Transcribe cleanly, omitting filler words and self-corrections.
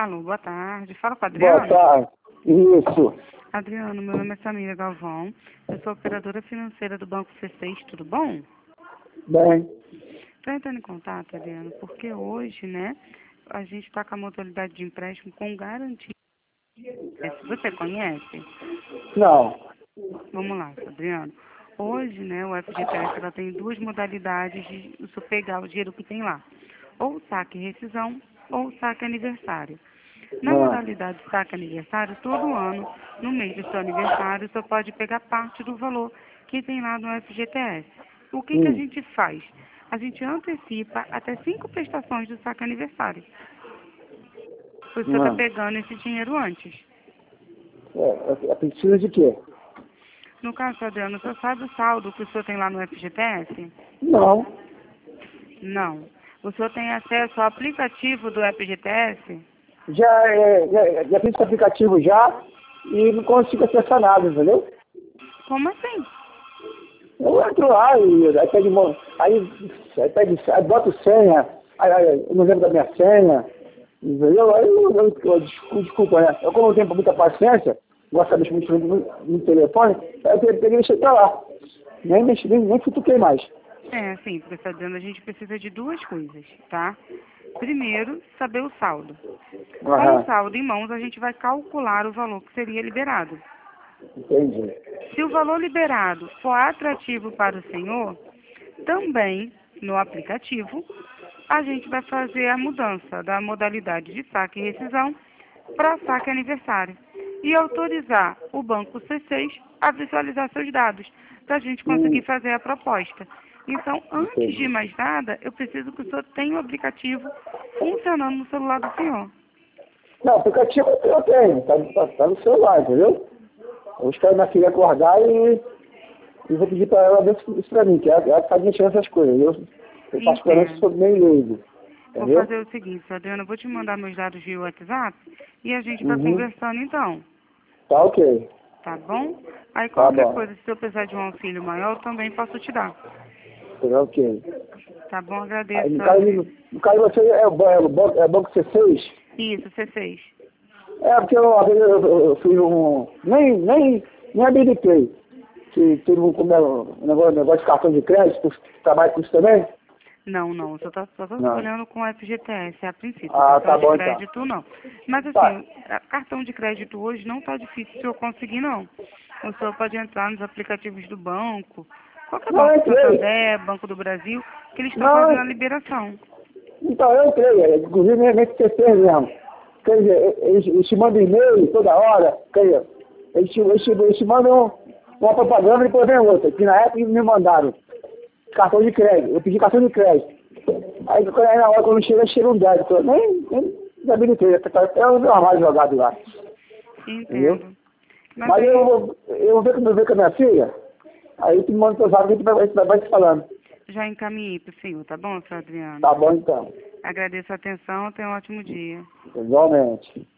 Alô, boa tarde. Fala com a Boa Adriana? tarde. Isso. Adriano, meu nome é Samira Galvão. Eu sou operadora financeira do Banco C6, tudo bom? Bem. Estou entrando em contato, Adriano, porque hoje, né, a gente está com a modalidade de empréstimo com garantia. Você conhece? Não. Vamos lá, Adriano. Hoje, né, o FGTS ela tem duas modalidades de você pegar o dinheiro que tem lá. Ou saque e rescisão, ou saque aniversário. Na Não. modalidade saque aniversário, todo ano, no mês do seu aniversário, você pode pegar parte do valor que tem lá no FGTS. O que a gente faz? A gente antecipa até 5 prestações do saque aniversário. Você está Não. pegando esse dinheiro antes. É precisa de quê? No caso, Adriano, você sabe o saldo que o senhor tem lá no FGTS? Não. Não. O senhor tem acesso ao aplicativo do FGTS? Já fiz esse aplicativo já e não consigo acessar nada, entendeu? Como assim? Eu entro lá e aí boto senha, aí eu não lembro da minha senha, entendeu? Desculpa, né? Eu como eu tenho muita paciência, gosto de mexer muito no telefone, aí eu peguei e deixei pra lá. Nem futuquei mais. É, sim, professor Adriano, a gente precisa de duas coisas, tá? Primeiro, saber o saldo. Com o Aham, saldo em mãos, a gente vai calcular o valor que seria liberado. entendi. Se o valor liberado for atrativo para o senhor, também no aplicativo, a gente vai fazer a mudança da modalidade de saque e rescisão para saque aniversário e autorizar o Banco C6 a visualizar seus dados, para a gente conseguir fazer a proposta. Então, antes de Entendi. mais nada, eu preciso que o senhor tenha o aplicativo funcionando no celular do senhor. Não, aplicativo eu tenho, tá no celular, entendeu? Eu espero minha filha acordar e vou pedir para ela ver isso para mim, que ela tá mexendo nessas coisas. Eu particularmente sou Entendo. meio leigo, Vou entendeu? fazer o seguinte, Adriana, eu vou te mandar meus dados via WhatsApp e a gente vai Uhum. conversando então, Tá ok. tá bom? Aí Tá qualquer bom. coisa, se eu precisar de um auxílio maior, eu também posso te dar. Tá ok. Tá bom? Aí, Agradeço, Adriana. no caso você é o banco C6? Isso, C6. É, porque uma vez eu fiz nem habilitei. Que teve um negócio de cartão de crédito, trabalha com isso também? Não, eu só tô Não. trabalhando com FGTS a princípio, Ah, cartão tá de bom então. crédito não. Mas Tá. assim, cartão de crédito hoje não tá difícil de eu conseguir não. O senhor pode entrar nos aplicativos do banco, qualquer Não, eu banco, entrei. Santander, Banco do Brasil, que eles estão fazendo a Não, liberação. então eu entrei, inclusive nesse CC mesmo. Quer dizer, eles te mandam e-mail toda hora, quer dizer, eles te mandam uma propaganda e depois vem outra, que na época eles me mandaram cartão de crédito, eu pedi cartão de crédito. Aí na hora quando chega um débito, eu nem habilitei, eu não mais jogado lá, entendeu? Entendo. Mas Mas aí, eu vou ver com a minha filha, aí tu me manda teu zap, a gente vai se falando. já encaminhei pro senhor, tá bom, senhor Adriano? Tá bom então, Agradeço a atenção, tenha um ótimo dia. igualmente.